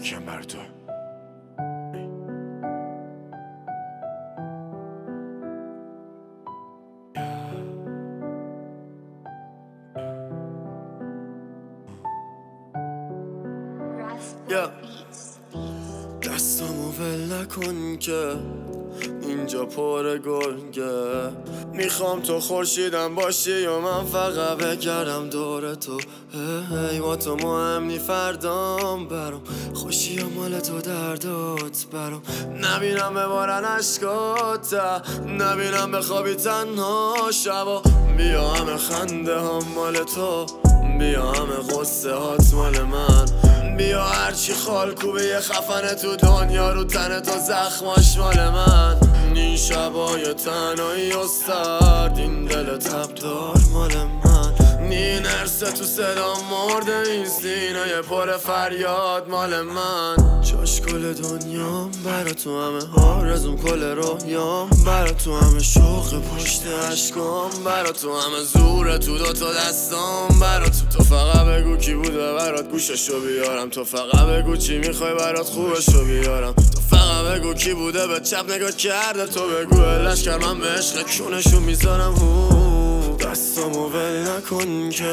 کیم بر تو. دستامو ول نکن که اینجا پر گرگه. میخوام تو خورشیدم باشی و من فقط بگردم دور تو. هی با تو مهم نی فردام برام، خوشی و مال تو دردات برام. نبینم ببارن عشقات، نبینم بخوابی تنها شبا. بیا همه خنده ها مال تو، بیا همه غصه هات مال من. بیا هرچی خالکوبه یه خفنه تو دنیا رو تن تو زخماش مال من. این شبای تنهایی و سرد، این دل تبدار مال من. این ارسه تو صدا مرده، این سینه پر فریاد مال من. جاش کل دنیام برا تو، همه آرزوم کل رویام برا تو، همه شوق پشت عشقام برا تو، همه زور تو دوتا دستام برا تو. تو فقط بگو کی بوده برات گوششو بیارم، تو فقط بگو چی میخوای برات خوبشو بیارم. تو فقط بگو کی بوده به چپ نگاه کرده، تو بگو لشکر من به عشق کونشو میذارم. دستامو ول نکن که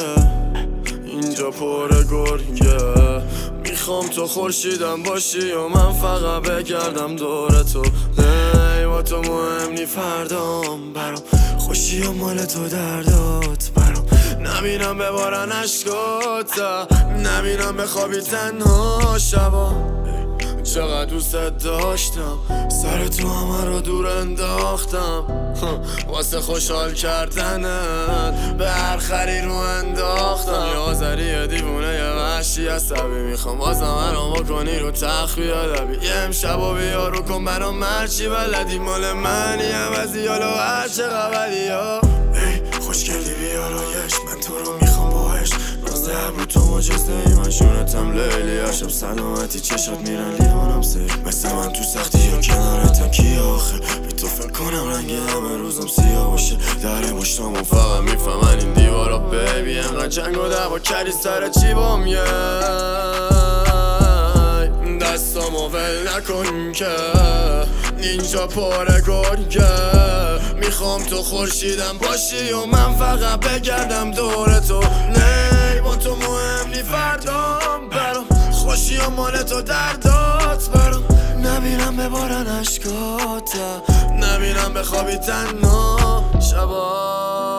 اینجا پر گرگه. میخوام تو خورشیدم باشی و من فقط بگردم دور تو. ای با تو مهم نی فردام برام، خوشی و مال تو دردات برام. نبینم ببارن عشقات، نبینم بخوابی تنها شبا. چقدر دوست داشتم، سر تو همه رو دور انداختم واسه خوشحال کردنت به هر خری رو انداختم. یه آذری دیوونه یه وحشی عصبی، میخوام بازم برام بکنی رو تخت بیادبی. یه امشبا بیا رو کن برام مرچی بلدی، مال منی عوضی حالا هر چقدر بدی. ای خوشگلی بیارایش، من تو رو میخوام باهش. نازده ابرو تو مجزده ای، من شونتم لیلی هاشم. سلامتی چشات میرن لیوانم سیر، مثل من تو سختی یا کنارتم کی آخه. بی تو فکر کنم رنگ همه روزم سیاه باشه. در مشتامون فقط میفهمن این دیوارا بیبی. انقدر جنگ و دعوا کردی سر چی بام یه. دستامو ول نکن که اینجا پر گرگه. میخوام تو خورشیدم باشی و من فقط بگردم دور تو. نه با تو مهم نی فردام برام، خوشی و مال تو دردات برام. نبینم ببارن عشقات، نبینم بخوابی تنها شبا.